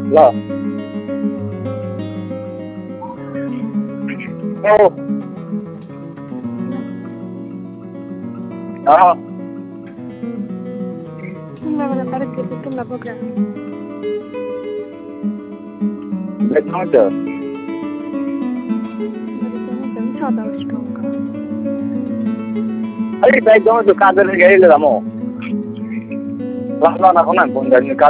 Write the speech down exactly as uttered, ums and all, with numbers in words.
ल ओ अँ तिमीलाई तर के तिमीलाई बोक्रा बेच्नु त छता स्ट्रङका अलिक साइड जाउँ त्यो काटेर गएर ल म ल ल नखाउँ न फोन गर्नु